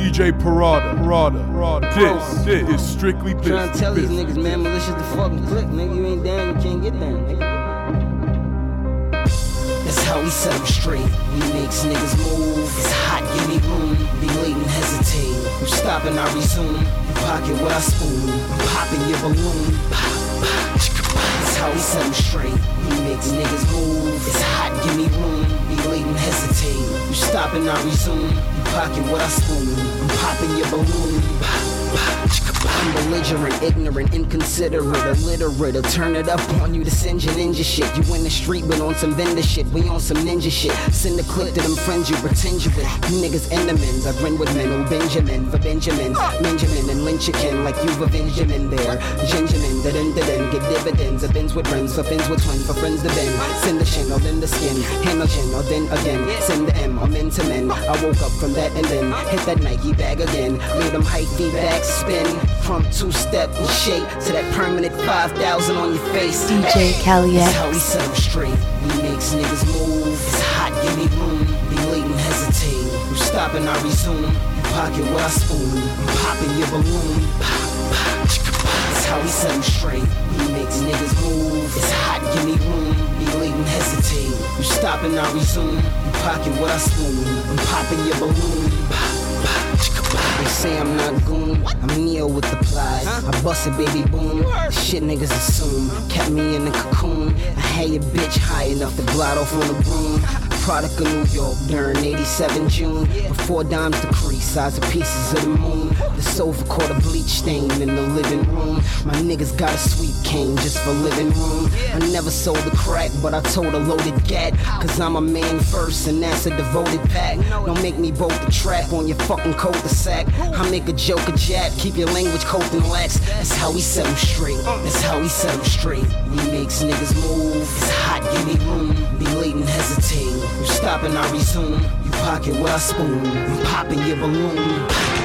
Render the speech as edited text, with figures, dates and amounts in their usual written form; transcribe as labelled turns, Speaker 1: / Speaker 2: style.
Speaker 1: DJ Parada. This is strictly business.
Speaker 2: Trying to tell these niggas, man, malicious the fucking click, nigga. You ain't down, you can't get down, nigga. That's how we set 'em straight. We makes niggas move. It's hot, give me room. Be late and hesitate. You stop and I resume. You pocket what I spoon. I'm popping your balloon. Pop, pop, chicka, pop. That's how we set 'em straight. We makes niggas move. It's hot, give me room. Be late and hesitate. You stop and I resume. You pocket what I spoon. I'm popping your balloon. Pop, pop, chicka, pop. I'm belligerent, ignorant, inconsiderate, illiterate. I'll turn it up on you to send your ninja shit. You in the street but on some vendor shit. We on some ninja shit. Send a clip to them friends you pretend you with. You niggas enemies. I grin with men, oh Benjamin for Benjamin. Benjamin and Lynch again like you've avenged him in there. Gingerman, da-din, get dividends. I bends with friends, for fins with twins, for friends to bend. Send the shin, or then the skin. Handle chin, or then again. Send the M, I'm into men. I woke up from that and then hit that Nike bag again. Made them high feet back spin. From two-step and shake to that permanent 5,000 on your face.
Speaker 3: DJ Caliet.
Speaker 2: That's how we set 'em straight. We makes niggas move. It's hot, give me room. Be late and hesitate. You stop and I resume. You pocket what I spoon. You popping your balloon. Pop, pop, chicka, pop. That's how we set 'em straight. We makes niggas move. It's hot, give me room. Be late and hesitate. You stop and I resume. You pocket what I spoon. I'm popping your balloon. Pop, pop, chicka, pop. They say I'm not goon. I'm Neo with the plies. I bust it, baby, boom. Shit niggas assume. Kept me in the cocoon. I had your bitch high enough to glide off on the broom. Product of New York during 87 June. Before dimes decrease, size of pieces of the moon. The sofa caught a bleach stain in the living room. My niggas got a sweet cane just for living room. I never sold the crack, but I told a loaded gat. Cause I'm a man first and that's a devoted pack. Don't make me bolt the trap on your fucking cul-de-sac. I make a joke, a jab, keep your language cold and lax. That's how we set 'em straight. That's how we set 'em straight. We makes niggas move. It's hot, give me room. Be late and hesitate. You stop and I resume. You pocket what I spoon. I'm popping your balloon.